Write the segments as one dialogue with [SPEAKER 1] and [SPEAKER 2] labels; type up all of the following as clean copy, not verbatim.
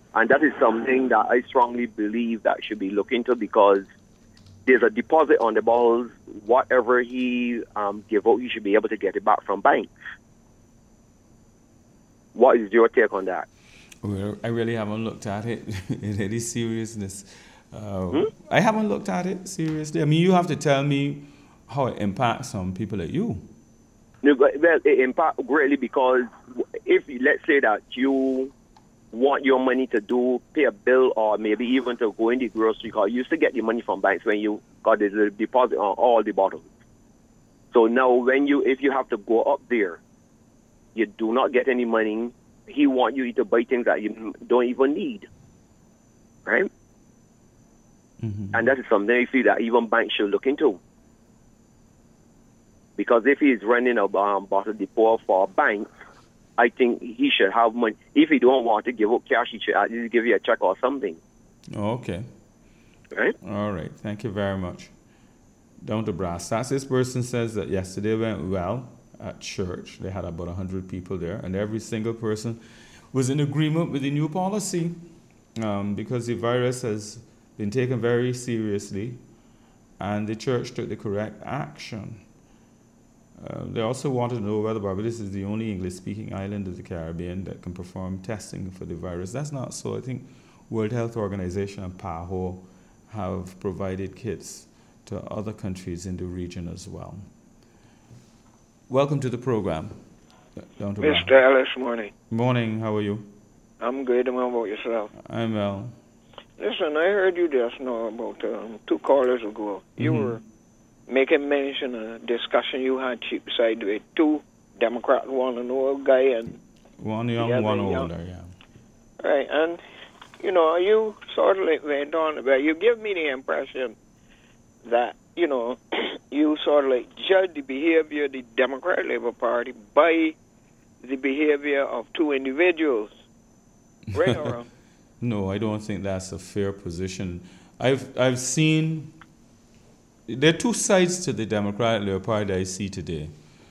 [SPEAKER 1] And that is something that I strongly believe that should be looked into, because there's a deposit on the balls. Whatever he give out, he should be able to get it back from banks. What is your take on that?
[SPEAKER 2] Well, I really haven't looked at it in any seriousness. I haven't looked at it seriously. I mean, you have to tell me how it impacts on people like you.
[SPEAKER 1] No, well, it impacts greatly, because if, let's say that you want your money to pay a bill, or maybe even to go in the grocery, because you used to get the money from banks when you got the deposit on all the bottles. So now if you have to go up there, you do not get any money. He want you to buy things that you don't even need, right? Mm-hmm. And that is something I feel that even banks should look into. Because if he is running a bottle depot for a bank, I think he should have money. If he don't want to give up cash, he should at least give you a check or something.
[SPEAKER 2] Okay.
[SPEAKER 1] Right?
[SPEAKER 2] All right. Thank you very much. Down to brass tacks. This person says that yesterday went well at church. They had about 100 people there, and every single person was in agreement with the new policy, because the virus has been taken very seriously, and the church took the correct action. They also wanted to know whether Barbados is the only English-speaking island of the Caribbean that can perform testing for the virus. That's not so. I think World Health Organization and PAHO have provided kits to other countries in the region as well. Welcome to the program.
[SPEAKER 3] Mr. Ellis, morning.
[SPEAKER 2] Morning, how are you?
[SPEAKER 3] I'm good. How about yourself?
[SPEAKER 2] I'm well.
[SPEAKER 3] Listen, I heard you just now about 2 callers ago. You were making mention of a discussion you had Cheapside with 2 Democrats, one an old guy and
[SPEAKER 2] one young, one older, yeah.
[SPEAKER 3] Right, and you sort of like went on about, you give me the impression that, you sort of like judge the behavior of the Democratic Labour Party by the behavior of 2 individuals. Right or wrong?
[SPEAKER 2] No, I don't think that's a fair position. I've seen, there are 2 sides to the Democratic Labour Party that I see today.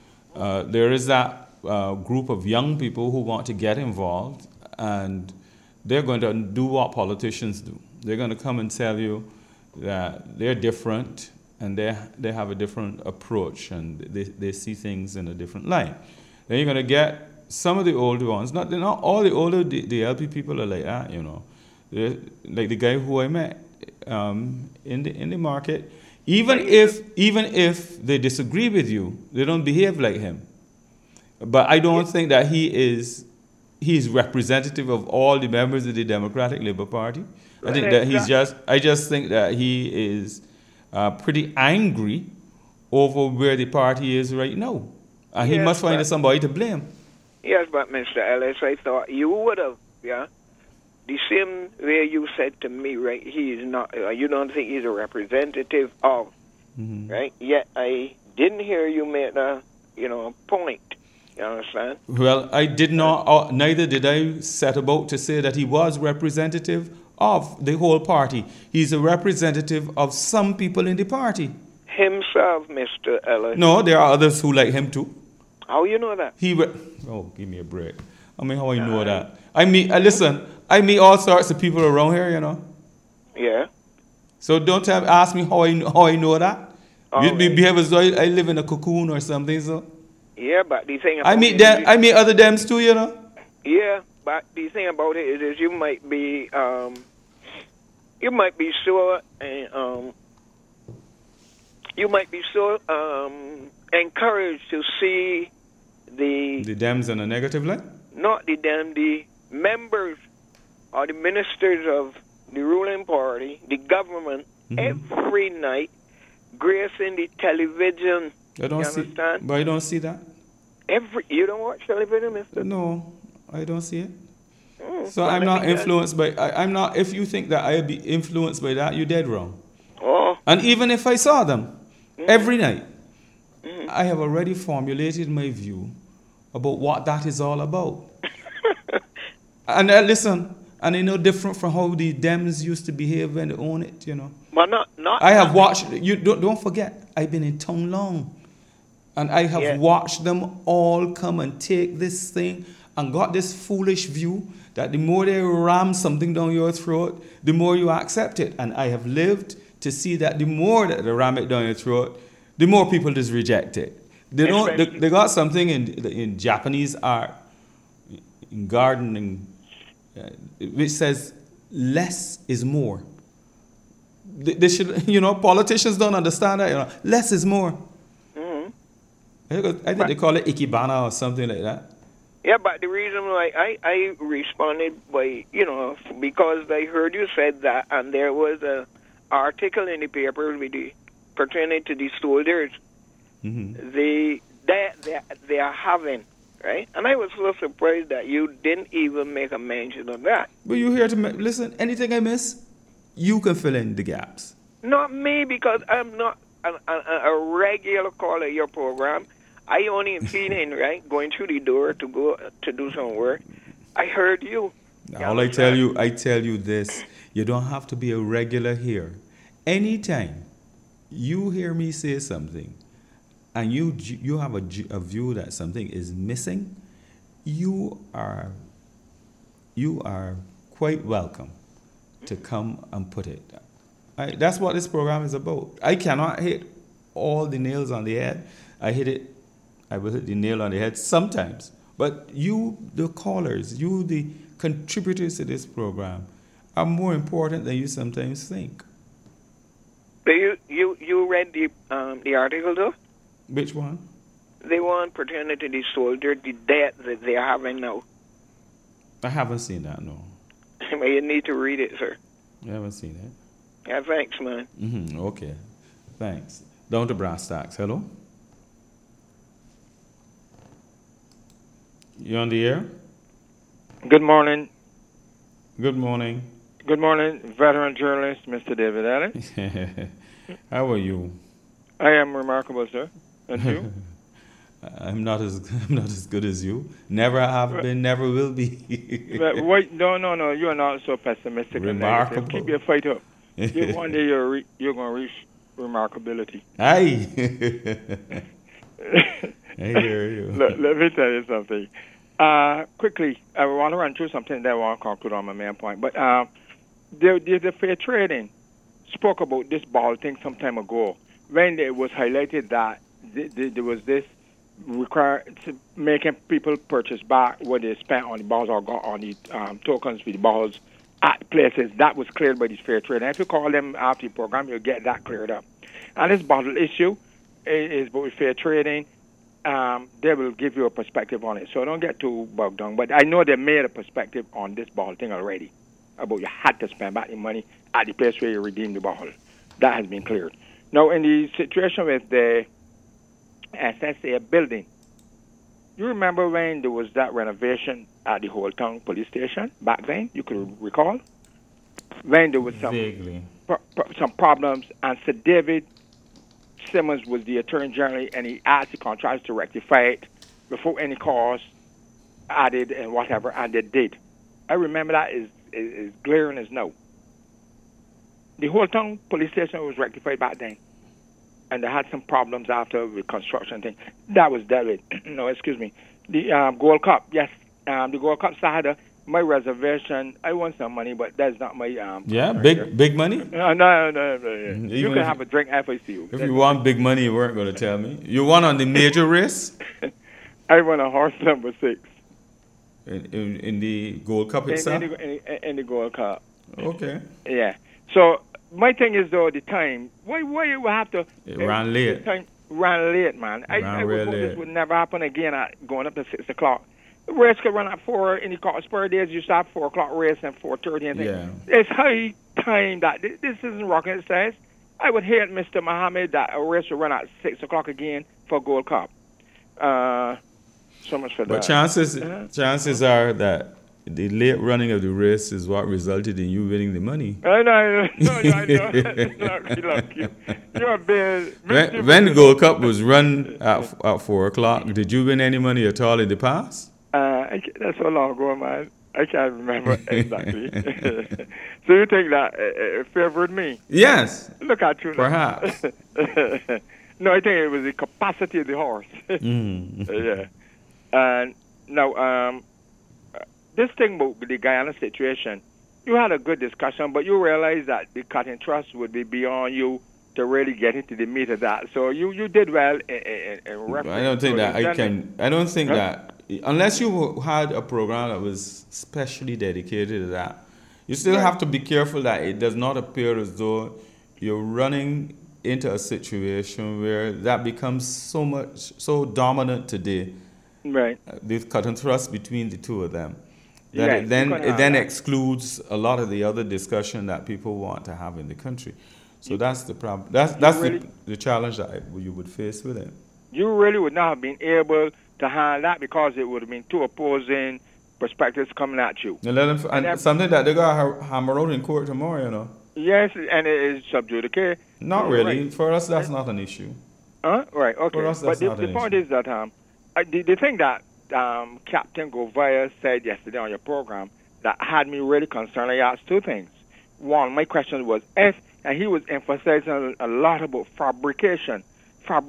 [SPEAKER 2] There is that group of young people who want to get involved, and they're going to do what politicians do. They're going to come and tell you that they're different, and they have a different approach, and they see things in a different light. Then you're going to get some of the older ones. Not all the older DLP people are like that, They're like the guy who I met in the market. Even if they disagree with you, they don't behave like him. But I don't think that he's representative of all the members of the Democratic Labour Party. I think that I just think that he is pretty angry over where the party is right now. And he must find somebody to blame.
[SPEAKER 3] Yes, but Mr. Ellis, I thought you would have, the same way you said to me, right, he is not, you don't think he's a representative of, right? Yet I didn't hear you make a point. You understand?
[SPEAKER 2] Well, I did not, neither did I set about to say that he was representative of the whole party. He's a representative of some people in the party.
[SPEAKER 3] Himself, Mr. Ellis.
[SPEAKER 2] No, there are others who like him too.
[SPEAKER 3] How you know that?
[SPEAKER 2] Oh, give me a break. I mean, how I know that? I meet all sorts of people around here,
[SPEAKER 3] Yeah.
[SPEAKER 2] So don't ask me how I know that. You'd behave as though I live in a cocoon or something, so.
[SPEAKER 3] Yeah, but the thing about
[SPEAKER 2] I meet other dems too,
[SPEAKER 3] Yeah, but the thing about it is you might be so encouraged to see the
[SPEAKER 2] Dems in a negative light?
[SPEAKER 3] Not the Dem, the members or the ministers of the ruling party, the government, every night gracing the television. Understand?
[SPEAKER 2] But I don't see that.
[SPEAKER 3] You don't watch television, mister?
[SPEAKER 2] No, I don't see it. So I'm not influenced by, I'm not, if you think that I'll be influenced by that, you're dead wrong.
[SPEAKER 3] Oh.
[SPEAKER 2] And even if I saw them every night, I have already formulated my view about what that is all about. And listen, and I know different from how the Dems used to behave when they own it,
[SPEAKER 3] But not.
[SPEAKER 2] I have watched, don't forget, I've been in town long. And I have watched them all come and take this thing and got this foolish view that the more they ram something down your throat, the more you accept it. And I have lived to see that the more that they ram it down your throat, the more people just reject it. They don't. They got something in Japanese art, in gardening, which says less is more. They should, politicians don't understand that. Less is more.
[SPEAKER 3] Mm-hmm.
[SPEAKER 2] I think they call it ikebana or something like that.
[SPEAKER 3] Yeah, but the reason why I responded by, because I heard you said that, and there was a article in the paper pertaining to the soldiers.
[SPEAKER 2] Mm-hmm.
[SPEAKER 3] They are having, right? And I was so surprised that you didn't even make a mention of that.
[SPEAKER 2] But you're here to listen. Anything I miss, you can fill in the gaps.
[SPEAKER 3] Not me, because I'm not a regular caller of your program. I only feeling right going through the door to go to do some work. I heard you.
[SPEAKER 2] All I tell you this: you don't have to be a regular here. Anytime you hear me say something, and you have a view that something is missing, you are quite welcome to come and put it. That's what this program is about. I cannot hit all the nails on the head. I will hit the nail on the head sometimes. But you, the callers, you, the contributors to this program, are more important than you sometimes think.
[SPEAKER 3] So you read the article though?
[SPEAKER 2] Which one?
[SPEAKER 3] The one pertaining to the soldier, the debt that they are having now.
[SPEAKER 2] I haven't seen that, no.
[SPEAKER 3] Well, you need to read it, sir.
[SPEAKER 2] You haven't seen it?
[SPEAKER 3] Yeah, thanks, man.
[SPEAKER 2] Mm-hmm. Okay, thanks. Down to brass tacks. Hello? You on the air?
[SPEAKER 4] Good morning.
[SPEAKER 2] Good morning.
[SPEAKER 4] Good morning, veteran journalist, Mr. David Allen.
[SPEAKER 2] How are you?
[SPEAKER 4] I am remarkable, sir. And you?
[SPEAKER 2] I'm not as good as you. Never have been, never will be.
[SPEAKER 4] Wait, no. You are not so pessimistic.
[SPEAKER 2] Remarkable.
[SPEAKER 4] And keep your fight up. One day you're going to reach remarkability.
[SPEAKER 2] Aye. I hear you.
[SPEAKER 4] Let me tell you something. Quickly, I want to run through something that I want to conclude on my main point. But the fair trading spoke about this ball thing some time ago when it was highlighted that there was this making people purchase back what they spent on the balls or got on the tokens for the balls at places. That was cleared by this fair trade. And if you call them after the program, you'll get that cleared up. And this bottle issue is about fair trading. They will give you a perspective on it. So don't get too bogged down. But I know they made a perspective on this ball thing already, about you had to spend back your money at the place where you redeemed the ball. That has been cleared. Now, in the situation with the SSA building, you remember when there was that renovation at the Whole Town Police Station back then? You could recall? When there was some problems, and Sir David Simmons was the Attorney General, and he asked the contractors to rectify it before any cost added and whatever, and they did. I remember that is glaring as no. The Whole Town Police Station was rectified back then, and they had some problems after the construction thing. That was dealt with. No, excuse me. The Gold Cup, yes. The Gold Cup side, my reservation, I want some money, but that's not my...
[SPEAKER 2] big money?
[SPEAKER 4] No. You can have a drink after I see you.
[SPEAKER 2] If you want big money, you weren't going to tell me. You won on the major race?
[SPEAKER 4] I won a horse number 6.
[SPEAKER 2] In the Gold Cup itself?
[SPEAKER 4] In the Gold Cup.
[SPEAKER 2] Okay.
[SPEAKER 4] Yeah. So my thing is, though, the time. Why you have to...
[SPEAKER 2] It ran late.
[SPEAKER 4] Ran late, man. I would hope this would never happen again going up to 6 o'clock. The race could run at 4 in the spur days. You start 4 o'clock race and 4:30 and things.
[SPEAKER 2] Yeah.
[SPEAKER 4] It's high time that this isn't rocket science. I would hate Mr. Muhammad that a race would run at 6 o'clock again for Gold Cup. So much for that.
[SPEAKER 2] But chances are that the late running of the race is what resulted in you winning the money.
[SPEAKER 4] I know. Look, you're big.
[SPEAKER 2] When the Gold Cup was run at 4 o'clock, did you win any money at all in the past?
[SPEAKER 4] That's so long ago, man. I can't remember exactly. So you think that it favored me?
[SPEAKER 2] Yes.
[SPEAKER 4] Look at you.
[SPEAKER 2] Perhaps.
[SPEAKER 4] No, I think it was the capacity of the horse. Yeah. And now, this thing about the Guyana situation, you had a good discussion, but you realized that the cutting trust would be beyond you to really get into the meat of that. So you did well in reference.
[SPEAKER 2] I don't think
[SPEAKER 4] to
[SPEAKER 2] that
[SPEAKER 4] the
[SPEAKER 2] I can. I don't think that unless you had a program that was specially dedicated to that, you still have to be careful that it does not appear as though you're running into a situation where that becomes so dominant today.
[SPEAKER 4] Right.
[SPEAKER 2] This cut and thrust between the two of them. That it then excludes a lot of the other discussion that people want to have in the country. So that's the problem. That's the challenge that you would face with it.
[SPEAKER 4] You really would not have been able to handle that because it would have been two opposing perspectives coming at you.
[SPEAKER 2] And something that they're going to hammer out in court tomorrow, you know.
[SPEAKER 4] Yes, and it is sub judice.
[SPEAKER 2] Not really. Right. For us, that's not an issue.
[SPEAKER 4] Right, okay.
[SPEAKER 2] For us, that's
[SPEAKER 4] but the point is that the thing that Captain Govaya said yesterday on your program that had me really concerned, I asked two things. One, my question was and he was emphasizing a lot about fabrication. I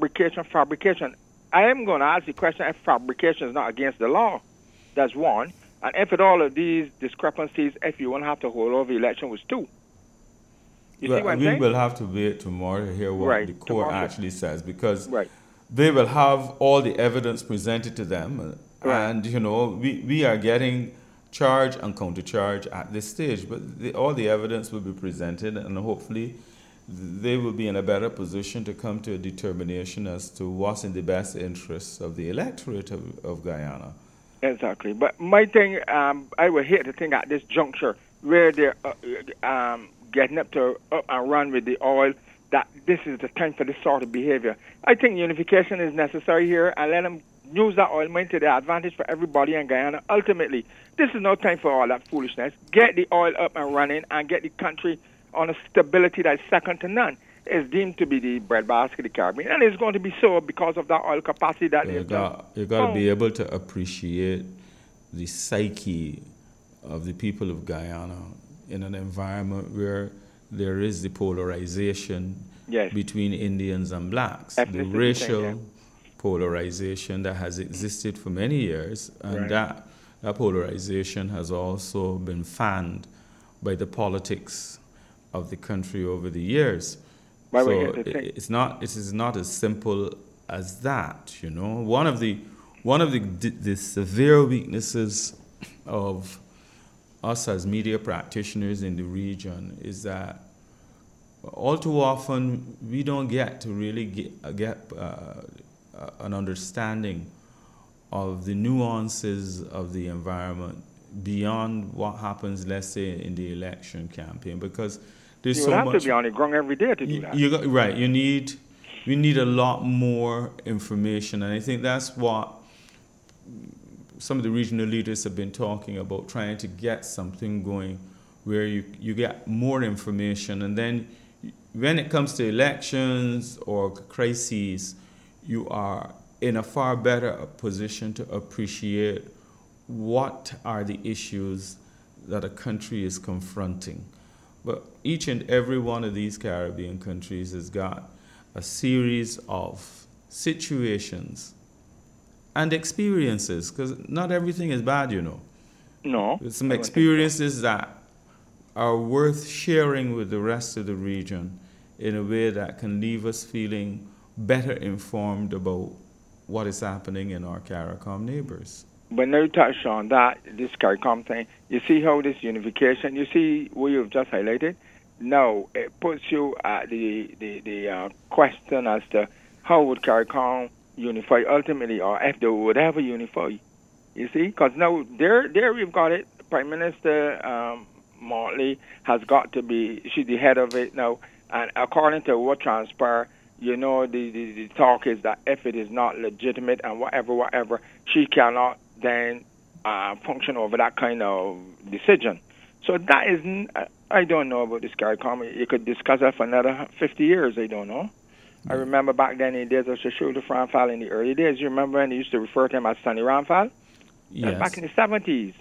[SPEAKER 4] am going to ask the question if fabrication is not against the law. That's one. And if at all of these discrepancies, if you won't have to hold over the election was two. You see what I'm saying?
[SPEAKER 2] We will have to wait tomorrow to hear what the court actually says because they will have all the evidence presented to them. And, you know, we are getting charge and countercharge at this stage, but all the evidence will be presented and hopefully they will be in a better position to come to a determination as to what's in the best interests of the electorate of Guyana.
[SPEAKER 4] Exactly. But my thing, I would hate to think at this juncture where they're getting up and run with the oil, that this is the time for this sort of behavior. I think unification is necessary here and let them use that oil mine to their advantage for everybody in Guyana. Ultimately, this is no time for all that foolishness. Get the oil up and running and get the country on a stability that's second to none. It's deemed to be the breadbasket of the Caribbean, and it's going to be so because of that oil capacity that they've done.
[SPEAKER 2] You've got to be able to appreciate the psyche of the people of Guyana in an environment where there is the polarization between Indians and blacks, the racial polarization that has existed for many years, and that polarization has also been fanned by the politics of the country over the years. It is not as simple as that, you know. One of the severe weaknesses of us as media practitioners in the region is that all too often we don't get to really get an understanding of the nuances of the environment beyond what happens, let's say, in the election campaign, because there's so much.
[SPEAKER 4] You have to be on the ground every day to do that.
[SPEAKER 2] We need a lot more information, and I think that's what some of the regional leaders have been talking about, trying to get something going where you get more information, and then when it comes to elections or crises, you are in a far better position to appreciate what are the issues that a country is confronting. But each and every one of these Caribbean countries has got a series of situations and experiences, because not everything is bad, you know.
[SPEAKER 4] No.
[SPEAKER 2] There's some experiences that are worth sharing with the rest of the region in a way that can leave us feeling better informed about what is happening in our CARICOM neighbors.
[SPEAKER 4] But now you touch on that, this CARICOM thing, you see how this unification, you see what you've just highlighted? Now, it puts you at the question as to how would CARICOM unify ultimately, or if they would ever unify. You see? Because now, there we've got it. Prime Minister Motley has got to be, she's the head of it now, and according to what transpired, you know, the talk is that if it is not legitimate and whatever, she cannot then function over that kind of decision. So that isn't, I don't know about this CARICOM. You could discuss that for another 50 years, I don't know. I remember back then in the days of Shashuda Ramphal in the early days. You remember when they used to refer to him as Sonny Ramphal?
[SPEAKER 2] Yes.
[SPEAKER 4] Back in the 70s.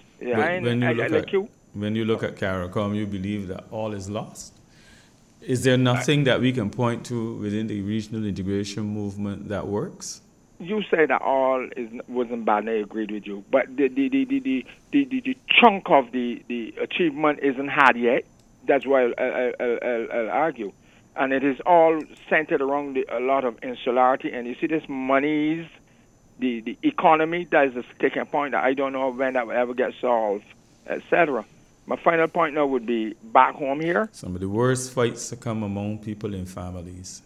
[SPEAKER 2] When you look at CARICOM, you believe that all is lost? Is there nothing that we can point to within the regional integration movement that works?
[SPEAKER 4] you say that all wasn't bad, and I agreed with you. But the chunk of the achievement isn't had yet. That's why I'll argue, and it is all centered around a lot of insularity. And you see, this money's the economy, that is a sticking point that I don't know when that will ever get solved, etc. My final point now would be back home here.
[SPEAKER 2] Some of the worst fights come among people in families.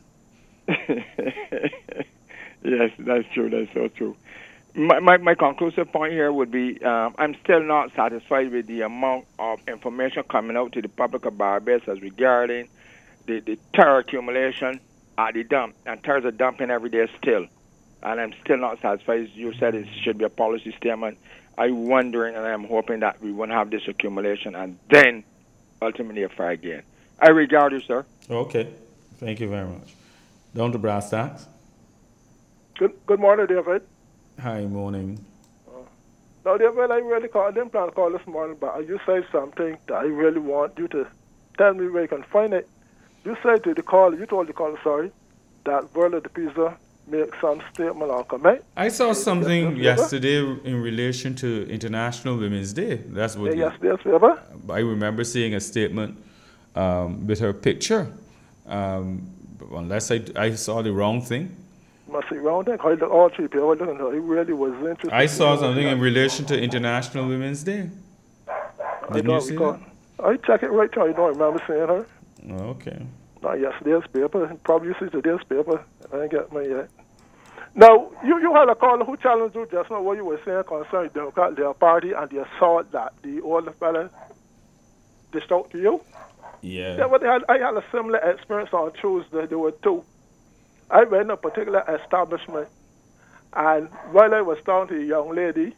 [SPEAKER 4] Yes, that's true. That's so true. My conclusive point here would be I'm still not satisfied with the amount of information coming out to the public of Barbados as regarding the terror accumulation at the dump. And terrors are dumping every day still. And I'm still not satisfied. You said it should be a policy statement. I'm wondering and I'm hoping that we won't have this accumulation and then ultimately a fire again. I regard you, sir.
[SPEAKER 2] Okay. Thank you very much. Down to brass tacks.
[SPEAKER 5] Good morning, David.
[SPEAKER 2] Hi, morning.
[SPEAKER 5] Now, David, I really didn't plan to call this morning, but you said something that I really want you to tell me where you can find it. You said to the caller, you told the caller, that Verla de Pisa make some statement or comment.
[SPEAKER 2] I saw something yesterday in relation to International Women's Day. That's what.
[SPEAKER 5] Yes,
[SPEAKER 2] I remember seeing a statement with her picture. Unless I saw the wrong thing.
[SPEAKER 5] Must be wrong thing. All three people looking at it really was interesting.
[SPEAKER 2] I saw something in relation to International Women's Day. Didn't you see that?
[SPEAKER 5] I check it right now. You don't remember seeing her?
[SPEAKER 2] Oh, okay.
[SPEAKER 5] Not yesterday's paper. Probably you see today's paper. I ain't get me yet. Now, you had a caller who challenged you just now what you were saying concerning the Democrat Labour Party and the assault that the older fella dished out to you.
[SPEAKER 2] Yeah,
[SPEAKER 5] but I had a similar experience on Tuesday. There were two. I went in a particular establishment, and while I was talking to a young lady,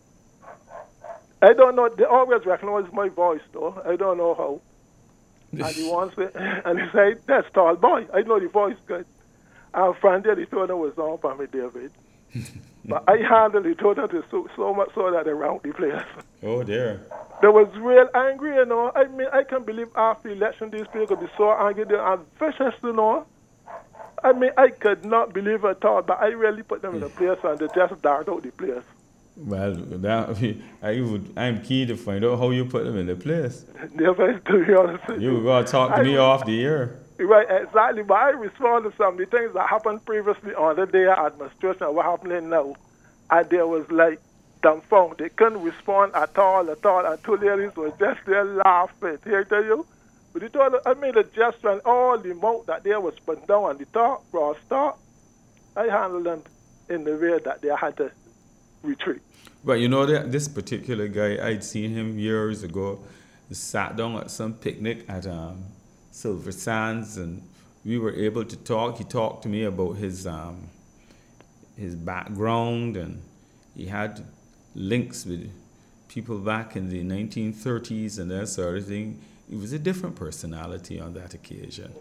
[SPEAKER 5] I don't know, they always recognize my voice, though. I don't know how. And he wants it, and he said, that's tall boy. I know the voice good. Our friend there, he told him was on for me, David. But I handled it totally so much so that I round the place.
[SPEAKER 2] Oh, dear.
[SPEAKER 5] They was real angry, you know. I mean, I can't believe after the election these people could be so angry. They are vicious, you know. I mean, I could not believe it at all, but I really put them in a place and they just darted out the place.
[SPEAKER 2] Well, I'm keen to find out how you put them in the place.
[SPEAKER 5] Never, to be honest with you.
[SPEAKER 2] You got to talk to me off the air.
[SPEAKER 5] Right, exactly. But I respond to some of the things that happened previously under their administration and what happening now. And they was like dumbfounded. They couldn't respond at all. And two ladies were just there laughing. Here I tell you. But it all, I made a gesture and all the amount that they was put down on the top, raw start, I handled them in the way that they had to retreat.
[SPEAKER 2] But you know that this particular guy, I'd seen him years ago. He sat down at some picnic at Silver Sands, and we were able to talk. He talked to me about his background, and he had links with people back in the 1930s and that sort of thing. He was a different personality on that occasion.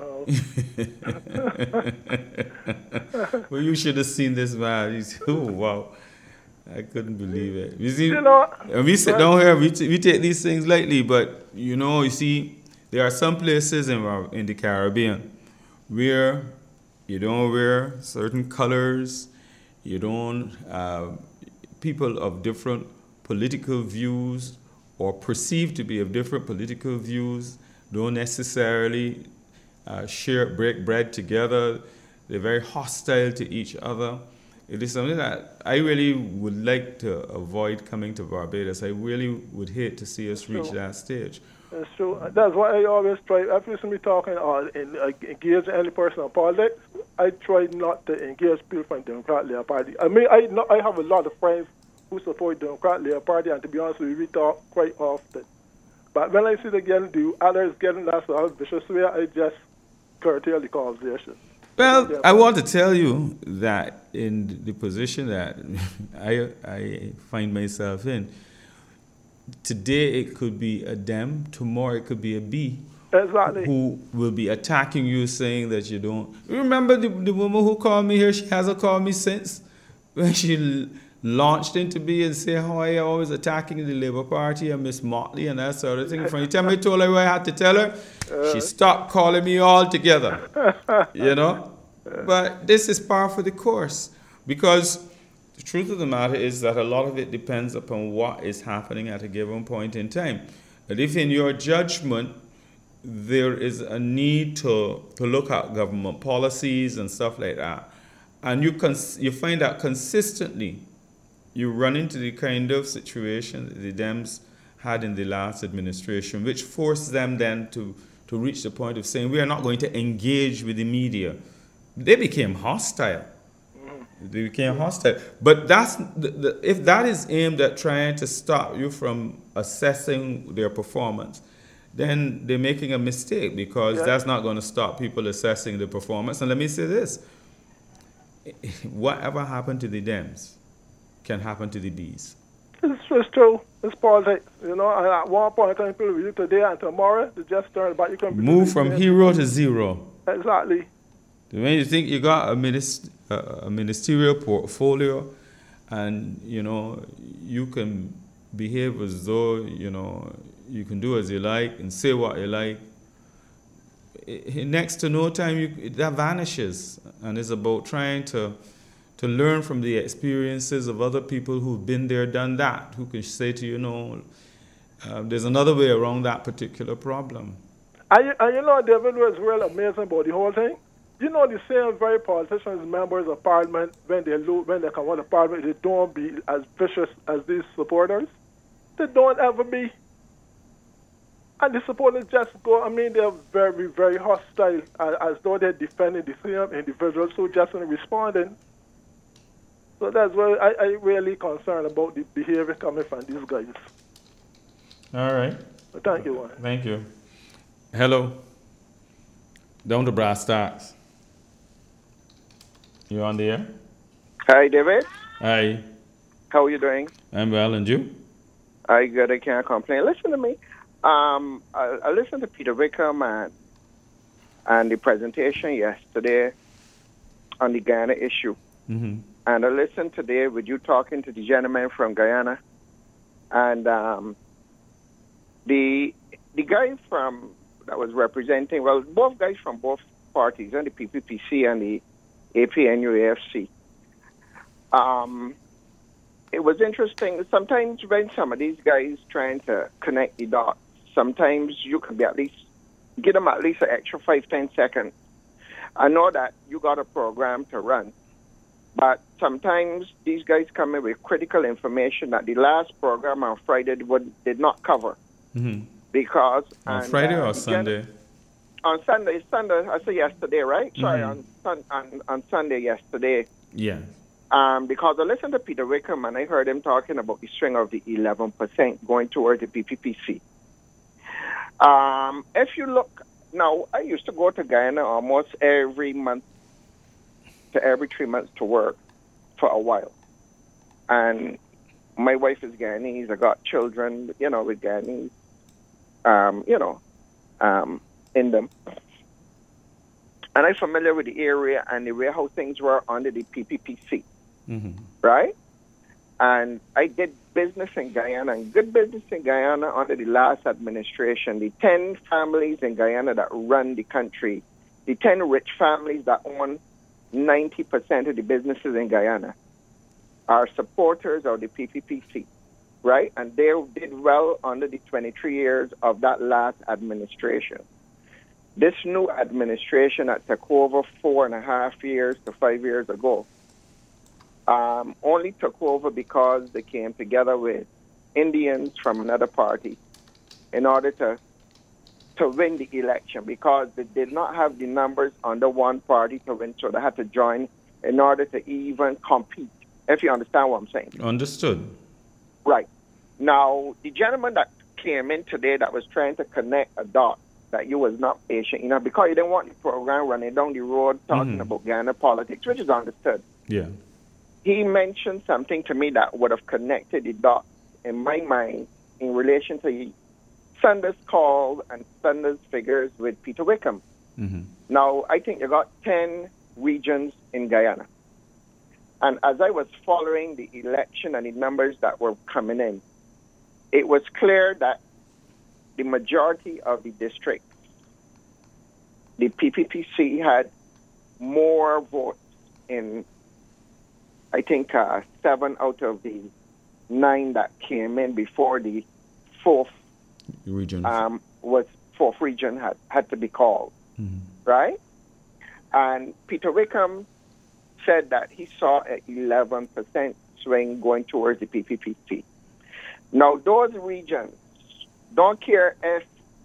[SPEAKER 2] Well, you should have seen this man. He's, oh, wow. I couldn't believe it. You see, we sit down here, we take these things lightly, but, you see, there are some places in the Caribbean where you don't wear certain colors, you don't, people of different political views or perceived to be of different political views don't necessarily break bread together. They're very hostile to each other. It is something that I really would like to avoid coming to Barbados. I really would hate to see us reach that stage.
[SPEAKER 5] That's true. That's why I always try, if you see me talking or engage any person in politics, I try not to engage people from the Democrat Labour Party. I mean, I have a lot of friends who support the Democrat Labour Party, and to be honest with you, we talk quite often. But when I see the others getting that sort of vicious way, I just curtail the conversation.
[SPEAKER 2] Well, I want to tell you that in the position that I find myself in, today it could be a them, tomorrow it could be a B.
[SPEAKER 5] Exactly.
[SPEAKER 2] Who will be attacking you, saying that you don't. Remember the woman who called me here? She hasn't called me since when she launched into B and say how I always attacking the Labour Party and Miss Motley and that sort of thing. From the time I told her what I had to tell her, she stopped calling me altogether. But this is par for the course. Because the truth of the matter is that a lot of it depends upon what is happening at a given point in time. But if in your judgment there is a need to look at government policies and stuff like that, and you find that consistently you run into the kind of situation that the Dems had in the last administration, which forced them then to reach the point of saying, we are not going to engage with the media. They became hostile. They became hostile. But that's if that is aimed at trying to stop you from assessing their performance, then they're making a mistake, because that's not going to stop people assessing the performance. And let me say this. Whatever happened to the Dems can happen to the Bees.
[SPEAKER 5] It's true. It's politics. And at one point, people with you today and tomorrow, they just turn back. You can
[SPEAKER 2] move from hero to zero.
[SPEAKER 5] Exactly.
[SPEAKER 2] When you think you got a ministerial portfolio, and you can behave as though you can do as you like and say what you like, next to no time that vanishes, and it's about trying to learn from the experiences of other people who've been there, done that, who can say to you, there's another way around that particular problem.
[SPEAKER 5] And David was real amazing about the whole thing. The same very politicians, members of parliament, when they come out of parliament, they don't be as vicious as these supporters. They don't ever be. And the supporters just go, they're very, very hostile, as though they're defending the same individuals who just aren't responding. So that's why I really concerned about the behavior coming from these guys.
[SPEAKER 2] All right.
[SPEAKER 5] But thank you, Warren.
[SPEAKER 2] Thank you. Hello. Down to brass tacks. You on the air?
[SPEAKER 3] Hi, David.
[SPEAKER 2] Hi.
[SPEAKER 3] How are you doing?
[SPEAKER 2] I'm well, and you?
[SPEAKER 3] I good. I can't complain. Listen to me. I listened to Peter Wickham and the presentation yesterday on the Guyana issue.
[SPEAKER 2] Mm-hmm.
[SPEAKER 3] And I listened today with you talking to the gentleman from Guyana. And the guy that was representing, both guys from both parties, and the PPPC and the APNUAFC. It was interesting. Sometimes when some of these guys trying to connect the dots, sometimes you can give them at least an extra 5-10 seconds. I know that you got a program to run, but sometimes these guys come in with critical information that the last program on Friday did not cover.
[SPEAKER 2] Mm-hmm.
[SPEAKER 3] Because
[SPEAKER 2] on Friday or Sunday?
[SPEAKER 3] On Sunday, I said yesterday, right?
[SPEAKER 2] Mm-hmm.
[SPEAKER 3] Sorry, on Sunday yesterday.
[SPEAKER 2] Yeah.
[SPEAKER 3] Because I listened to Peter Wickham and I heard him talking about the string of the 11% going toward the PPPC. If you look, now, I used to go to Guyana almost every month to every 3 months to work for a while. And my wife is Guyanese. I got children, with Guyanese, in them. And I'm familiar with the area and the way how things were under the PPPC,
[SPEAKER 2] mm-hmm.
[SPEAKER 3] right? And I did business in Guyana, and good business in Guyana under the last administration. The 10 families in Guyana that run the country, the 10 rich families that own 90% of the businesses in Guyana are supporters of the PPPC, right? And they did well under the 23 years of that last administration. This new administration that took over 4.5 years to 5 years ago only took over because they came together with Indians from another party in order to win the election, because they did not have the numbers under one party to win, so they had to join in order to even compete, if you understand what I'm saying.
[SPEAKER 2] Understood.
[SPEAKER 3] Right. Now, the gentleman that came in today that was trying to connect a dot, that you was not patient, because you didn't want the program running down the road talking
[SPEAKER 2] mm-hmm.
[SPEAKER 3] about Guyana politics, which is understood.
[SPEAKER 2] Yeah.
[SPEAKER 3] He mentioned something to me that would have connected the dots in my mind in relation to Sunday's call and Sunday's figures with Peter Wickham.
[SPEAKER 2] Mm-hmm.
[SPEAKER 3] Now, I think you got 10 regions in Guyana. And as I was following the election and the numbers that were coming in, it was clear that the majority of the districts, the PPPC had more votes in I think 7 out of the 9 that came in before the fourth
[SPEAKER 2] region
[SPEAKER 3] fourth region had to be called, right? And Peter Wickham said that he saw an 11% swing going towards the PPPC. Now, those regions don't care if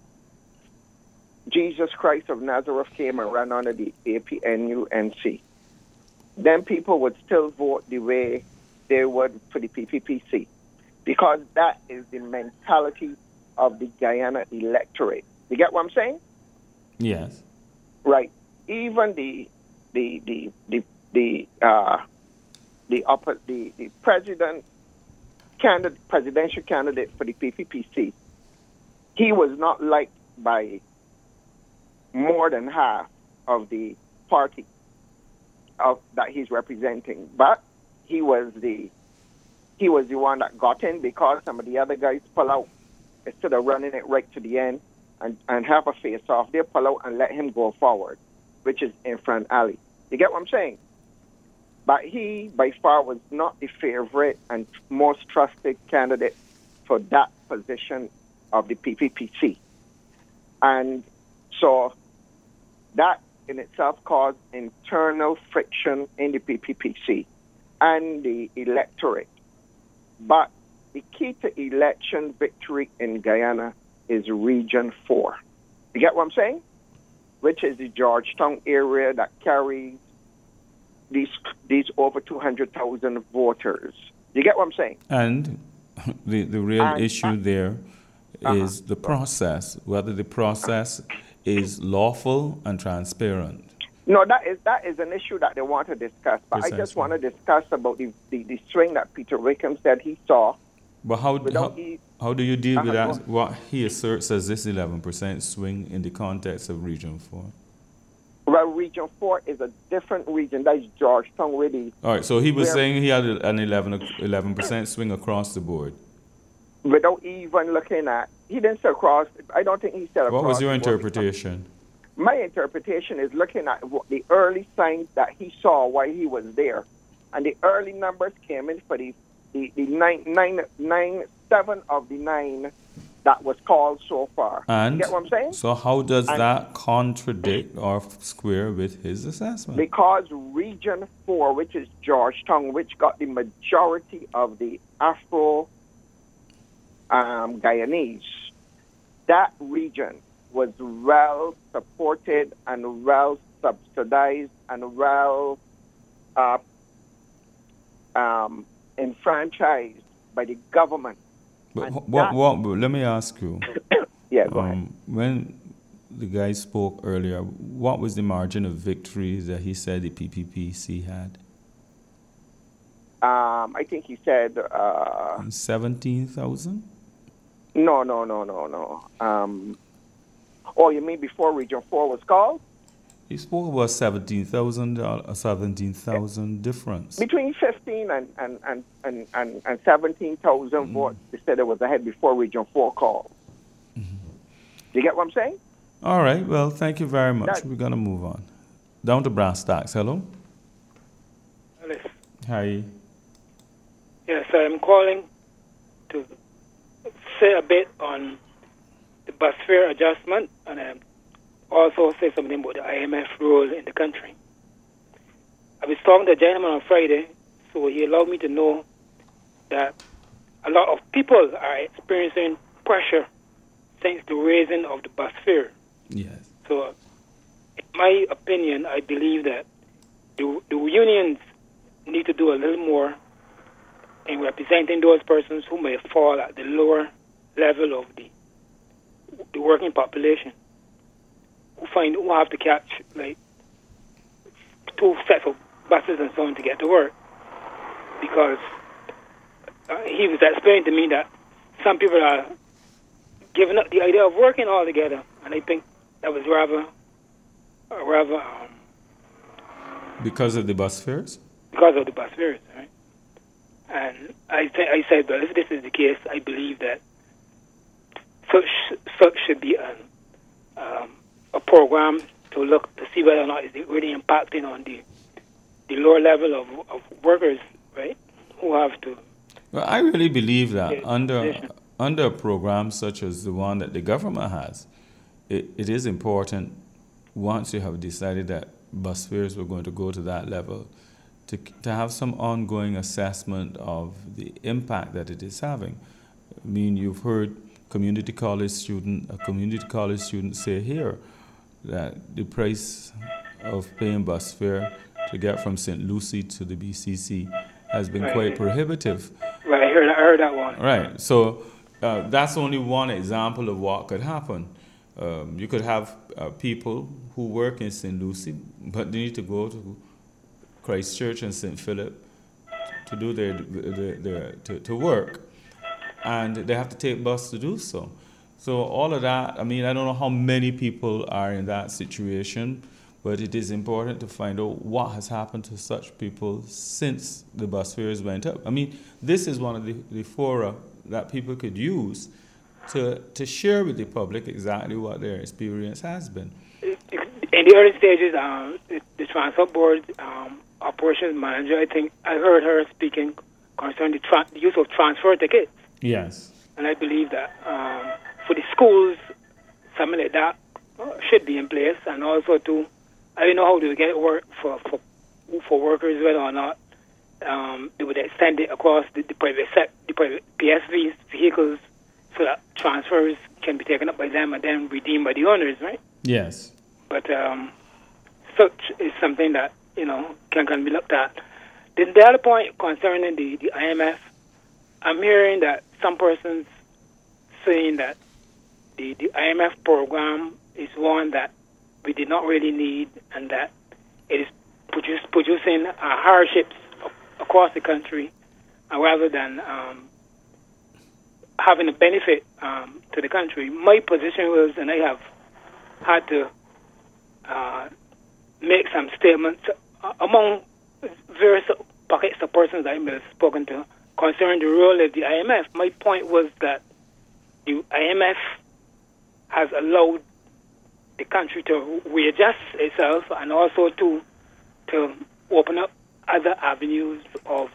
[SPEAKER 3] Jesus Christ of Nazareth came and ran under the APNUNC. Then people would still vote the way they would for the PPPC, because that is the mentality of the Guyana electorate. You get what I'm saying?
[SPEAKER 2] Yes.
[SPEAKER 3] Right. Even the presidential candidate for the PPPC, he was not liked by more than half of the party that he's representing, but he was the one that got in because some of the other guys pull out instead of running it right to the end and have a face off. They pull out and let him go forward, which is Infran Ali. You get what I'm saying? But he, by far, was not the favorite and most trusted candidate for that position of the PPPC. And so that in itself caused internal friction in the PPPC and the electorate. But the key to election victory in Guyana is Region 4. You get what I'm saying? Which is the Georgetown area that carries these over 200,000 voters. You get what I'm saying?
[SPEAKER 2] And the real issue there is the process, whether the process is lawful and transparent.
[SPEAKER 3] No, that is an issue that they want to discuss. But
[SPEAKER 2] Precisely.
[SPEAKER 3] I just want to discuss about the swing that Peter Wickham said he saw.
[SPEAKER 2] But how do you deal with that? What he asserts as this 11% swing in the context of Region 4?
[SPEAKER 3] Well, Region 4 is a different region. That is Georgetown, really.
[SPEAKER 2] All right, so he was saying he had an 11% swing across the board.
[SPEAKER 3] Without even looking at, he didn't say across. I don't think he said across.
[SPEAKER 2] What was your
[SPEAKER 3] the board.
[SPEAKER 2] interpretation?
[SPEAKER 3] My interpretation is looking at the early signs that he saw while he was there, and the early numbers came in for the 7 of the 9 that was called so far.
[SPEAKER 2] And
[SPEAKER 3] you get what I'm saying?
[SPEAKER 2] So how does that contradict or square with his assessment?
[SPEAKER 3] Because Region 4, which is Georgetown, which got the majority of the Afro Guyanese, that region was well supported and well subsidized and well enfranchised by the government.
[SPEAKER 2] But let me ask you.
[SPEAKER 3] Yeah, go ahead.
[SPEAKER 2] When the guy spoke earlier, what was the margin of victory that he said the PPPC had?
[SPEAKER 3] I think he said
[SPEAKER 2] 17,000?
[SPEAKER 3] No. Oh, you mean before Region 4 was called?
[SPEAKER 2] He spoke about 17,000 difference.
[SPEAKER 3] Between 15 and 17,000 votes. They said it was ahead before Region 4 called. You get what I'm saying?
[SPEAKER 2] All right. Well, thank you very much. We're going to move on. Down to brass tacks. Hello?
[SPEAKER 6] Alice.
[SPEAKER 2] Hi.
[SPEAKER 6] Yes, I'm calling to say a bit on the bus fare adjustment and also say something about the IMF role in the country. I was talking to a gentleman on Friday, so he allowed me to know that a lot of people are experiencing pressure since the raising of the bus fare.
[SPEAKER 2] Yes.
[SPEAKER 6] So, in my opinion, I believe that the unions need to do a little more in representing those persons who may fall at the lower level of the working population, who have to catch like 2 sets of buses and so on to get to work. Because he was explaining to me that some people are giving up the idea of working altogether, and I think that was rather
[SPEAKER 2] because of the bus fares?
[SPEAKER 6] Because of the bus fares, right? And I said, well, if this is the case, I believe that such should be a program to look to see whether or not it's really impacting on the lower level of workers right, who have to.
[SPEAKER 2] Well, I really believe that
[SPEAKER 6] Yeah,
[SPEAKER 2] under a program such as the one that the government has, it is important, once you have decided that bus fares were going to go to that level, to have some ongoing assessment of the impact that it is having. I mean, you've heard a community college student say here that the price of paying bus fare to get from St. Lucie to the BCC has been quite prohibitive.
[SPEAKER 6] Right, I heard that one.
[SPEAKER 2] Right. So that's only one example of what could happen. You could have people who work in St. Lucie, but they need to go to Christchurch and St. Philip to do to work, and they have to take bus to do so. So all of that, I mean, I don't know how many people are in that situation, but it is important to find out what has happened to such people since the bus fares went up. I mean, this is one of the fora that people could use to share with the public exactly what their experience has been.
[SPEAKER 6] In the early stages, the Transport Board operations manager, I think I heard her speaking concerning the use of transfer tickets.
[SPEAKER 2] Yes.
[SPEAKER 6] And I believe that for the schools, something like that should be in place. And also, too, I don't know how they get it work for workers, whether or not they would extend it across the private PSVs, vehicles, so that transfers can be taken up by them and then redeemed by the owners, right?
[SPEAKER 2] Yes.
[SPEAKER 6] But such is something that, can be looked at. The other point concerning the IMF, I'm hearing that some persons saying that the IMF program is one that we did not really need, and that it is producing hardships across the country, rather than having a benefit to the country. My position was, and I have had to make some statements among various pockets of persons I have spoken to concerning the role of the IMF. My point was that the IMF has allowed the country to readjust itself, and also to open up other avenues of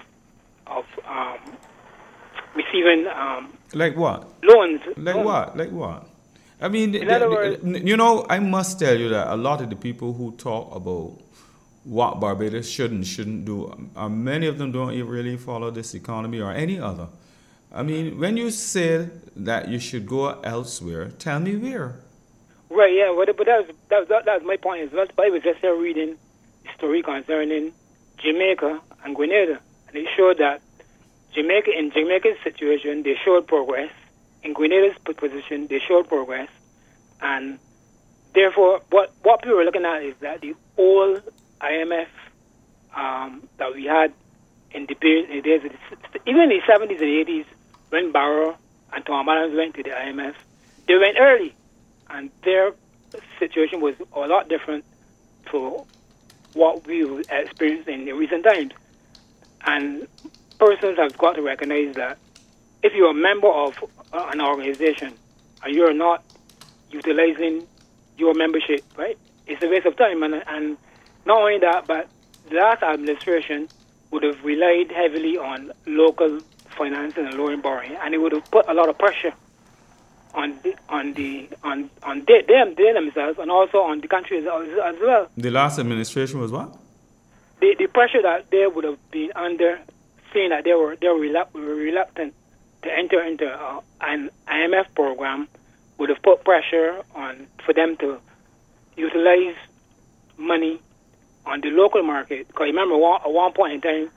[SPEAKER 6] receiving
[SPEAKER 2] like what?
[SPEAKER 6] Loans.
[SPEAKER 2] Like what? Like what? I mean,
[SPEAKER 6] In other words,
[SPEAKER 2] I must tell you that a lot of the people who talk about what Barbados should and shouldn't do, many of them don't even really follow this economy or any other. I mean, when you say that you should go elsewhere, tell me where.
[SPEAKER 6] Right, yeah, but that was my point as well. I was just here reading a story concerning Jamaica and Grenada, and it showed that in Jamaica's situation, they showed progress. In Grenada's position, they showed progress, and therefore, what people are looking at is that the old IMF that we had in the days, even in the 70s and 80s, when Barrow and Tom Adams went to the IMF, they went early, and their situation was a lot different to what we experienced in the recent times. And persons have got to recognize that if you're a member of an organization and you're not utilizing your membership, right, it's a waste of time. And not only that, but the last administration would have relied heavily on local financing and lowering borrowing, and it would have put a lot of pressure on them themselves, and also on the country as well.
[SPEAKER 2] The last administration was what?
[SPEAKER 6] The pressure that they would have been under, seeing that they were reluctant to enter into an IMF program, would have put pressure for them to utilize money on the local market. Because remember, at one point in time,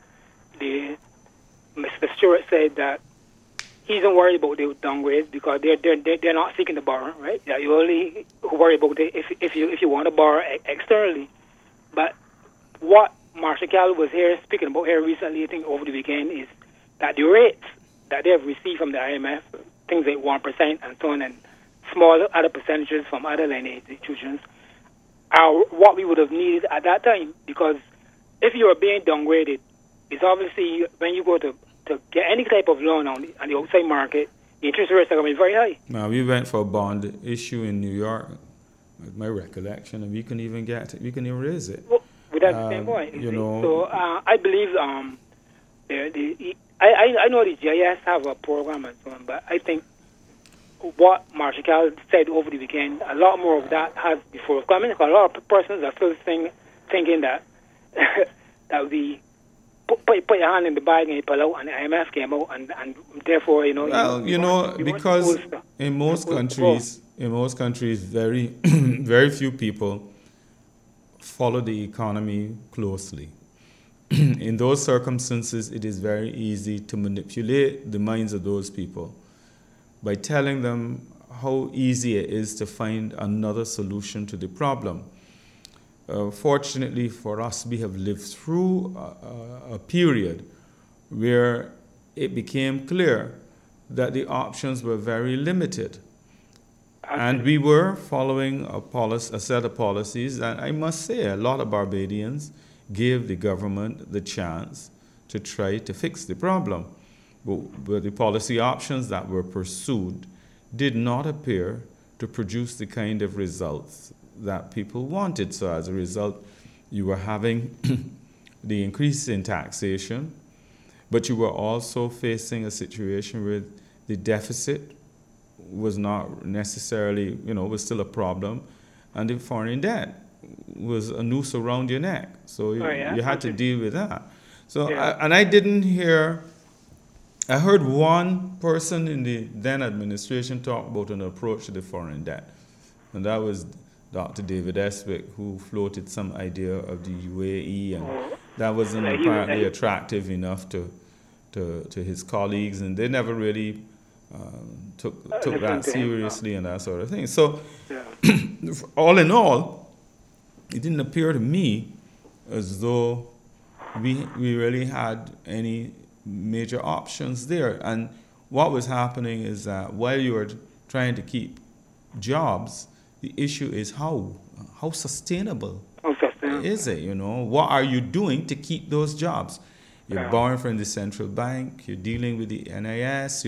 [SPEAKER 6] Mr. Stewart said that he isn't worried about the downgrades because they're not seeking to borrow, right? Yeah, you only worry about it if you want to borrow externally. But what Marshall Cal was speaking about here recently, I think over the weekend, is that the rates that they have received from the IMF, things like 1% and so on, and small other percentages from other lending institutions, are what we would have needed at that time. Because if you are being downgraded, it's obviously when you go to get any type of loan on the outside market, the interest rates are going to be very high.
[SPEAKER 2] Now, we went for a bond issue in New York, with my recollection, and we can even raise it.
[SPEAKER 6] Well, that's the same point. So I believe I know the GIS have a program and so on, but I think what Marshall Cal said over the weekend, a lot more of that has before coming. Because a lot of persons are still thinking that that we put your hand in the bag and you pull out, and the IMF came out, and therefore,
[SPEAKER 2] because in most countries, very very few people follow the economy closely. In those circumstances, it is very easy to manipulate the minds of those people by telling them how easy it is to find another solution to the problem. Fortunately for us, we have lived through a period where it became clear that the options were very limited. And we were following a set of policies, and I must say a lot of Barbadians gave the government the chance to try to fix the problem. But the policy options that were pursued did not appear to produce the kind of results that people wanted. So as a result, you were having the increase in taxation, but you were also facing a situation where the deficit was not necessarily, was still a problem, and the foreign debt was a noose around your neck. So you had to deal with that. So, I didn't hear, I heard one person in the then administration talk about an approach to the foreign debt, and that was Dr. David Estwick, who floated some idea of the UAE, and that wasn't apparently attractive enough to his colleagues, and they never really took that seriously and that sort of thing. So, all in all, it didn't appear to me as though we really had any major options there. And what was happening is that while you were trying to keep jobs, the issue is how sustainable is it? What are you doing to keep those jobs? You're borrowing from the central bank. You're dealing with the NIS.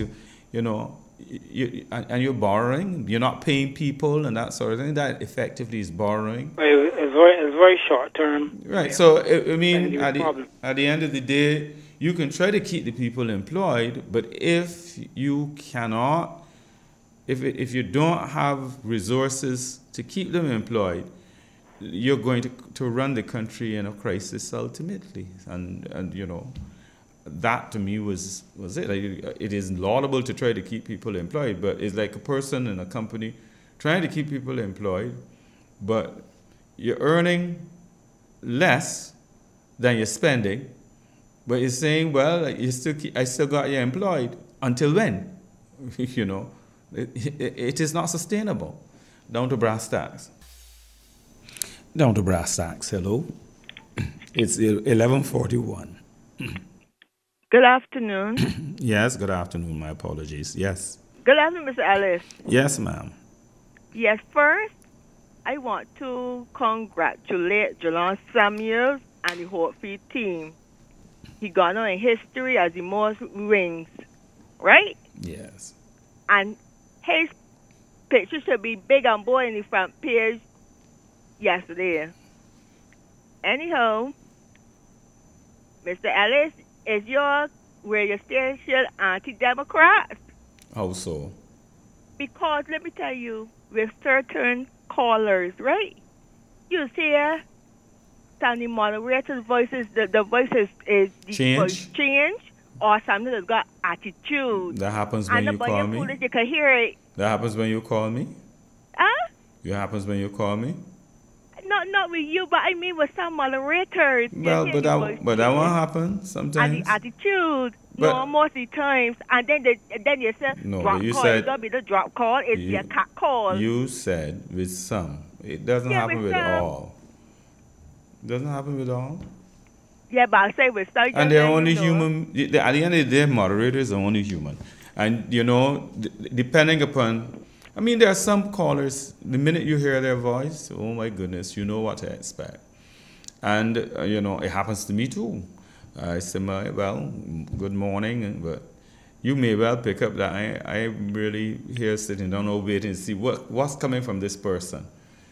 [SPEAKER 2] And you're borrowing. You're not paying people and that sort of thing. That effectively is borrowing.
[SPEAKER 6] It's very short term.
[SPEAKER 2] Right. So at the end of the day, you can try to keep the people employed, but if you cannot, if you don't have resources to keep them employed, you're going to run the country in a crisis ultimately. And that to me was it. It is laudable to try to keep people employed, but it's like a person in a company trying to keep people employed, but you're earning less than you're spending, but you're saying, well, I still got you employed. Until when? It is not sustainable. Down to brass tacks. Down to brass tacks. Hello. It's 11:41.
[SPEAKER 7] Good afternoon.
[SPEAKER 2] Yes, good afternoon. My apologies. Yes.
[SPEAKER 7] Good afternoon, Mr. Ellis.
[SPEAKER 2] Yes, ma'am.
[SPEAKER 7] Yes, first, I want to congratulate Jalon Samuels and the Hopefield team. He got on in history as the most rings, right?
[SPEAKER 2] Yes.
[SPEAKER 7] And his picture should be big and bold in the front page yesterday. Anyhow, Mr. Ellis, is your radio station anti-democrat?
[SPEAKER 2] How so?
[SPEAKER 7] Because let me tell you, with certain callers, right? You hear some the moderator's voices, the voices is the voice change, or something that's got attitude.
[SPEAKER 2] That happens when you call me.
[SPEAKER 7] You can hear it.
[SPEAKER 2] That happens when you call me.
[SPEAKER 7] Huh?
[SPEAKER 2] It happens when you call me.
[SPEAKER 7] Not with you, but I mean with some moderators.
[SPEAKER 2] Well, but that won't happen sometimes.
[SPEAKER 7] And the attitude, most of the times, and then you say drop call. It's gonna be the drop call. It's your cat call.
[SPEAKER 2] You said with some. It doesn't happen with all. It doesn't happen with all.
[SPEAKER 7] Yeah, but I say with some.
[SPEAKER 2] And they're only human. At the end of the day, moderators are only human, and depending upon. I mean, there are some callers, the minute you hear their voice, oh my goodness, you know what to expect. And, it happens to me too. I say, well, good morning, but you may well pick up that I really here sitting down or waiting to see what's coming from this person.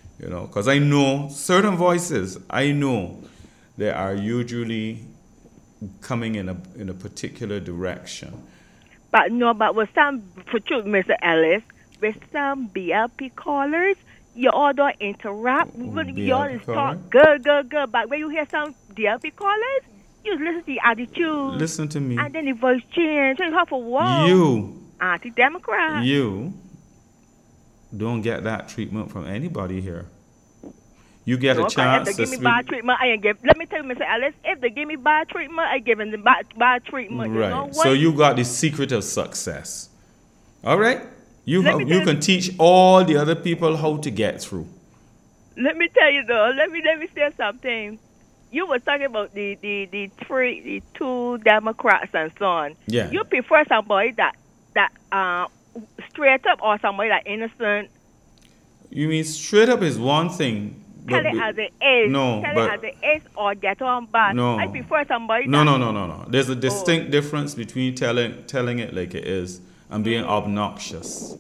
[SPEAKER 2] Because I know certain voices, I know they are usually coming in a particular direction.
[SPEAKER 7] But with some, for truth, Mr. Ellis, with some BLP callers, you all don't interrupt. You all talk good. But when you hear some DLP callers, you listen to the attitude.
[SPEAKER 2] Listen to me.
[SPEAKER 7] And then the voice change. So you have a whoa.
[SPEAKER 2] You.
[SPEAKER 7] Anti-Democrat.
[SPEAKER 2] You don't get that treatment from anybody here. You get a chance
[SPEAKER 7] if they give me bad treatment, I ain't give. Let me tell you, Mr. Ellis, if they give me bad treatment, I give them the bad treatment.
[SPEAKER 2] Right.
[SPEAKER 7] You know what?
[SPEAKER 2] So you got the secret of success. All right? You can teach all the other people how to get through.
[SPEAKER 7] Let me tell you though. Let me say something. You were talking about the two Democrats and so on.
[SPEAKER 2] Yeah.
[SPEAKER 7] You prefer somebody that straight up or somebody that innocent?
[SPEAKER 2] You mean straight up is one thing.
[SPEAKER 7] Tell it as it is.
[SPEAKER 2] No,
[SPEAKER 7] Tell it as it is or get on bad.
[SPEAKER 2] No.
[SPEAKER 7] I prefer somebody
[SPEAKER 2] No. There's a distinct difference between telling it like it is and being obnoxious.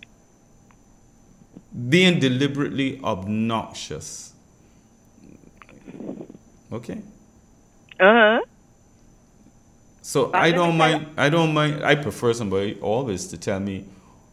[SPEAKER 2] Being deliberately obnoxious. Okay?
[SPEAKER 7] Uh-huh.
[SPEAKER 2] So I don't mind. I prefer somebody always to tell me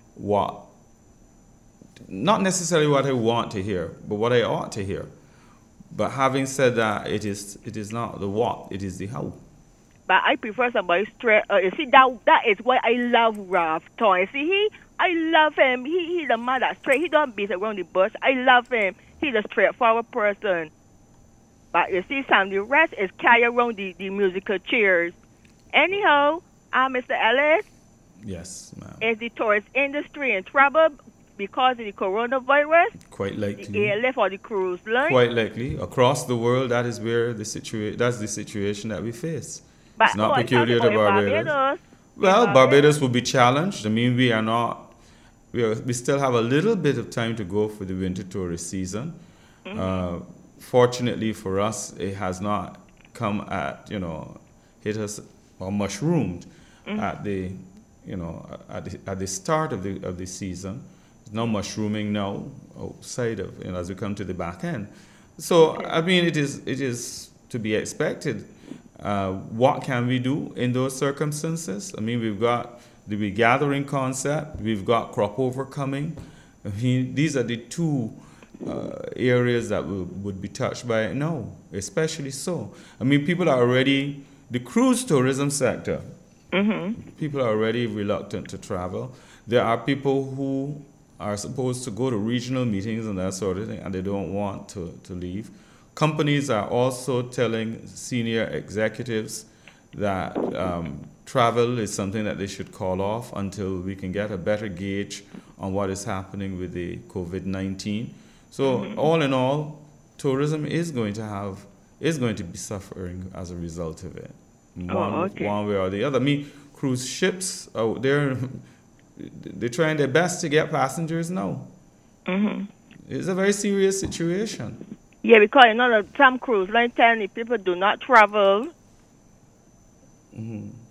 [SPEAKER 2] not necessarily what I want to hear, but what I ought to hear. But having said that, it is not the what, it is the how.
[SPEAKER 7] But I prefer somebody straight. You see, that is why I love Ralph Toy. See, I love him. He's a man that's straight. He don't beat around the bush. I love him. He's a straightforward person. But you see, Sam, the rest is carry around the musical chairs. Anyhow, Mr. Ellis.
[SPEAKER 2] Yes, ma'am.
[SPEAKER 7] Is the tourist industry in trouble because of the coronavirus?
[SPEAKER 2] Quite likely.
[SPEAKER 7] The airlift or the cruise line?
[SPEAKER 2] Quite likely. Across the world, that is where that's the situation that we face.
[SPEAKER 7] But
[SPEAKER 2] it's not peculiar to Barbados. Well, Barbados will be challenged. I mean, we still have a little bit of time to go for the winter tourist season. Mm-hmm. Fortunately for us, it has not come hit us or mushroomed at the start of the season. There's no mushrooming now outside of as we come to the back end. So I mean, it is to be expected. What can we do in those circumstances? I mean, we've got the regathering concept. We've got crop over coming. I mean, these are the two areas that would be touched by it now, especially so. I mean, people are already, the cruise tourism sector, people are already reluctant to travel. There are people who are supposed to go to regional meetings and that sort of thing, and they don't want to leave. Companies are also telling senior executives that travel is something that they should call off until we can get a better gauge on what is happening with the COVID-19. So all in all, tourism is going to be suffering as a result of it, one way or the other. I mean, cruise ships out there, they're trying their best to get passengers now. It's a very serious situation.
[SPEAKER 7] Yeah, because some cruise line telling people do not travel. You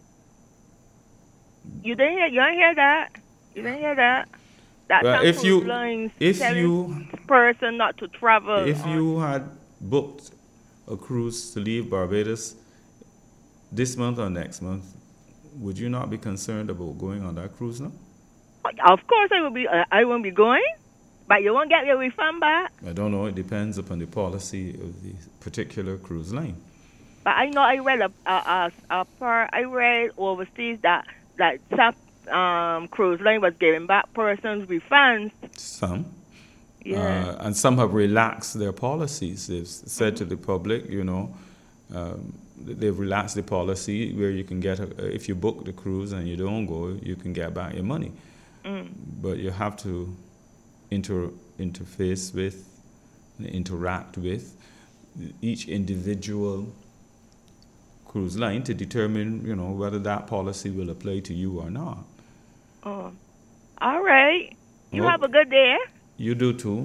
[SPEAKER 7] didn't hear that? You didn't hear that? That
[SPEAKER 2] if you
[SPEAKER 7] person not to travel.
[SPEAKER 2] If you had booked a cruise to leave Barbados this month or next month, would you not be concerned about going on that cruise now?
[SPEAKER 7] Of course, I will be. I won't be going, but you won't get your refund back.
[SPEAKER 2] I don't know. It depends upon the policy of the particular cruise line.
[SPEAKER 7] But I know I read overseas that some cruise line was giving back persons refunds.
[SPEAKER 2] Some.
[SPEAKER 7] Yeah.
[SPEAKER 2] And some have relaxed their policies. They've said to the public, they've relaxed the policy where you can get, if you book the cruise and you don't go, you can get back your money. But you have to interface with, interact with each individual cruise line to determine, whether that policy will apply to you or not.
[SPEAKER 7] Oh, all right. You have a good day.
[SPEAKER 2] You do too.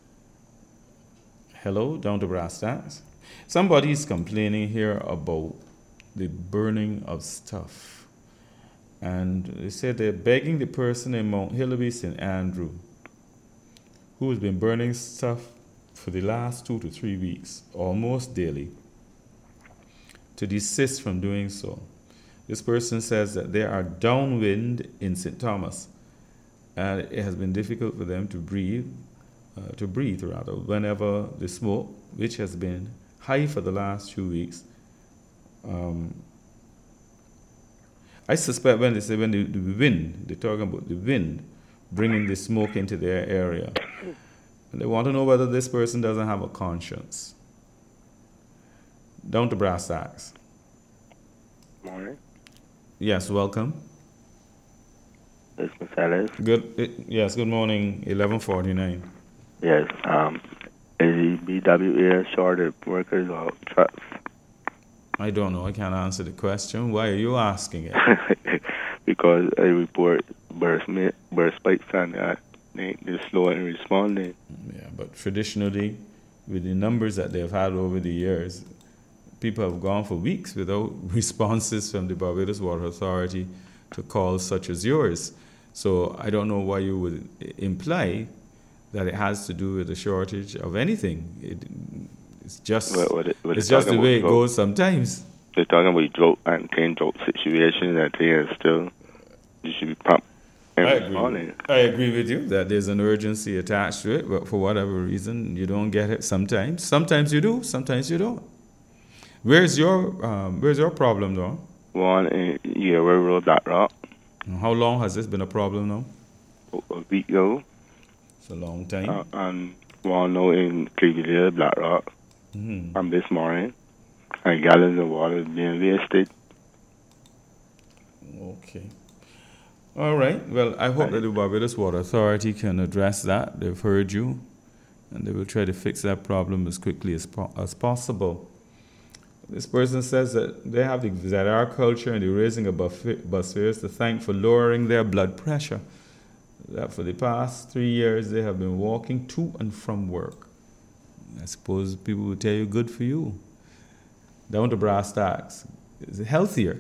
[SPEAKER 2] Hello, down to brass tacks. Somebody's complaining here about the burning of stuff. And they said they're begging the person in Mount Hillaby, St. Andrew, who has been burning stuff for the last 2 to 3 weeks, almost daily, to desist from doing so. This person says that they are downwind in St. Thomas, and it has been difficult for them to breathe whenever the smoke, which has been high for the last 2 weeks. I suspect when they say when the wind, they're talking about the wind bringing the smoke into their area. And they want to know whether this person doesn't have a conscience. Down to brass tacks.
[SPEAKER 8] Morning.
[SPEAKER 2] Yes, welcome.
[SPEAKER 8] It's Mr. Ellis.
[SPEAKER 2] Yes, good morning, 11:49.
[SPEAKER 8] Yes, is the BWA short of workers or trucks?
[SPEAKER 2] I don't know. I can't answer the question. Why are you asking it?
[SPEAKER 8] Because I report burst spikes and they're slow in responding.
[SPEAKER 2] Yeah, but traditionally, with the numbers that they've had over the years, people have gone for weeks without responses from the Barbados Water Authority to calls such as yours. So I don't know why you would imply that it has to do with a shortage of anything. It's just the way it goes sometimes.
[SPEAKER 8] They're talking about drought and drought situation that they are still, you should be prompt and responding.
[SPEAKER 2] I agree with you that there's an urgency attached to it, but for whatever reason, you don't get it sometimes. Sometimes you do, sometimes you don't. Where's your problem, though?
[SPEAKER 8] One in Yearwood Road, Black Rock.
[SPEAKER 2] How long has this been a problem now?
[SPEAKER 8] A week ago.
[SPEAKER 2] It's a long time.
[SPEAKER 8] And one now in Cleveland, Black Rock. From this morning. And gallons of water being wasted.
[SPEAKER 2] Okay. All right. Well, I hope that the Barbados Water Authority can address that. They've heard you, and they will try to fix that problem as quickly as possible. This person says that they have the ZR culture and the raising of bus fares to thank for lowering their blood pressure. That for the past 3 years they have been walking to and from work. I suppose people will tell you good for you. Down to brass tacks. Is it healthier?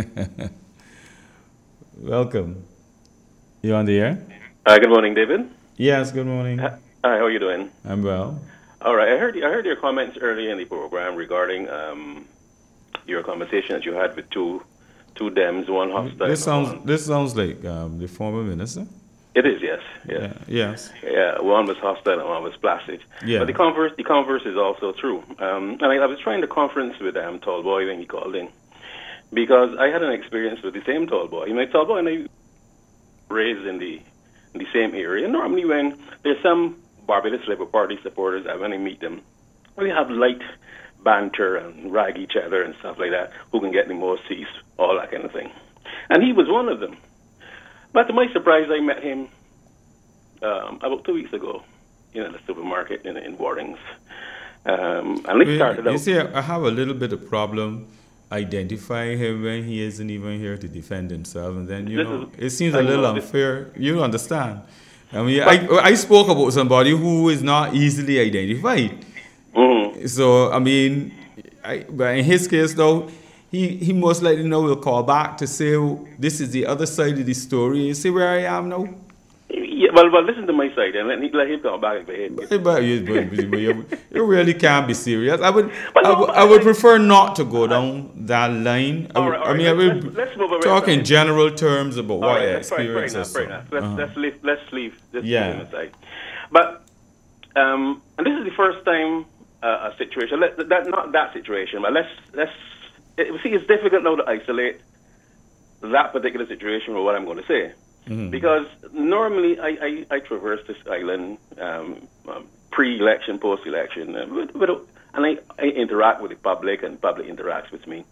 [SPEAKER 2] Welcome. You on the air?
[SPEAKER 9] Good morning, David.
[SPEAKER 2] Yes, good morning.
[SPEAKER 9] Hi, how are you doing?
[SPEAKER 2] I'm well.
[SPEAKER 9] All right, I heard your comments earlier in the program regarding your conversation that you had with two Dems, one hostile.
[SPEAKER 2] This sounds like the former minister.
[SPEAKER 9] It is, yes.
[SPEAKER 2] Yes.
[SPEAKER 9] Yeah, one was hostile and one was placid.
[SPEAKER 2] Yeah.
[SPEAKER 9] But the converse is also true. I was trying to conference with Tall Boy when he called in, because I had an experience with the same Tall Boy. Tall Boy and I raised in the same area. Normally, when there's some Barbados Labour Party supporters, when I meet them, we have light banter and rag each other and stuff like that. Who can get the most seats, all that kind of thing. And he was one of them. But to my surprise, I met him about 2 weeks ago in the supermarket in Warrings. And it started out.
[SPEAKER 2] You see, I have a little bit of problem identifying him when he isn't even here to defend himself. And then, it seems a little unfair. You understand? I mean, I spoke about somebody who is not easily identified.
[SPEAKER 9] Mm-hmm.
[SPEAKER 2] So, I mean, but in his case, though, he most likely now will call back to say, this is the other side of the story. You see where I am now?
[SPEAKER 9] Yeah, well, listen to my side and let him come back.
[SPEAKER 2] But you really can't be serious. I would prefer not to go down that line.
[SPEAKER 9] Let's move away.
[SPEAKER 2] Talk in general terms about what I experienced.
[SPEAKER 9] Fair enough. Let's leave this aside. But and this is the first time a situation. Not that situation, but let's. It's difficult now to isolate that particular situation with what I'm going to say. Mm-hmm. Because normally I traverse this island pre-election, post-election, and I interact with the public and the public interacts with me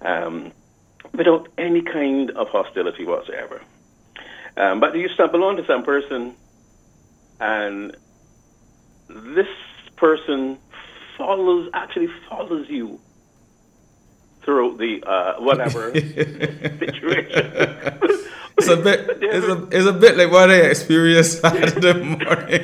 [SPEAKER 9] without any kind of hostility whatsoever. But you stumble onto some person and this person follows you throughout the whatever situation.
[SPEAKER 2] It's a bit like what I experienced Saturday morning.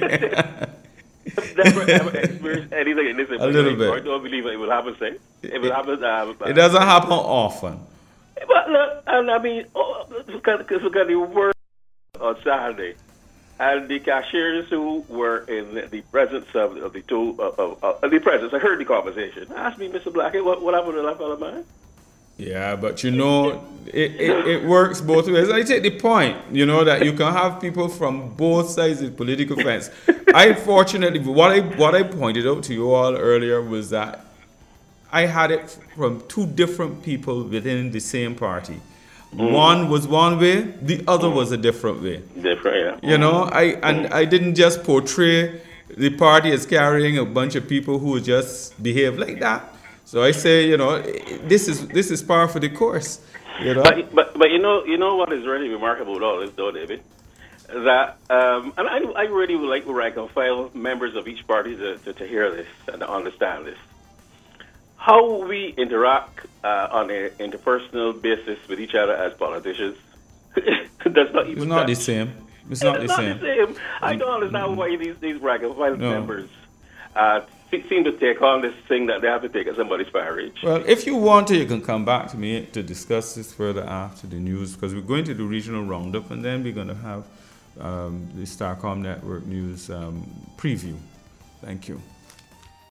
[SPEAKER 9] Never ever experienced anything in this.
[SPEAKER 2] A little bit.
[SPEAKER 9] I don't believe it will happen. It will happen.
[SPEAKER 2] It doesn't happen often.
[SPEAKER 9] But look, I mean, because the word on Saturday, and the cashiers who were in the presence of the two, the presence, I heard the conversation. Asked me, Mr. Blackett, what happened to that fellow, man?
[SPEAKER 2] Yeah, but you know, it works both ways. I take the point, you know, that you can have people from both sides of the political fence. Fortunately, what I pointed out to you all earlier was that I had it from two different people within the same party. One was one way, the other was a different way.
[SPEAKER 9] Different, yeah.
[SPEAKER 2] You know, I didn't just portray the party as carrying a bunch of people who just behave like that. So I say, you know, this is par for the course. You know?
[SPEAKER 9] But you know what is really remarkable with all this, though, David, that and I really would like to rank and file members of each party to hear this and to understand this. How we interact on an interpersonal basis with each other as politicians does not even.
[SPEAKER 2] It's not the same. It's not the same.
[SPEAKER 9] I don't understand why these rank and file members seem to take on this thing that they have to take at somebody's marriage.
[SPEAKER 2] Well, if you want to, you can come back to me to discuss this further after the news, because we're going to do regional roundup, and then we're going to have the Starcom Network News preview. Thank you.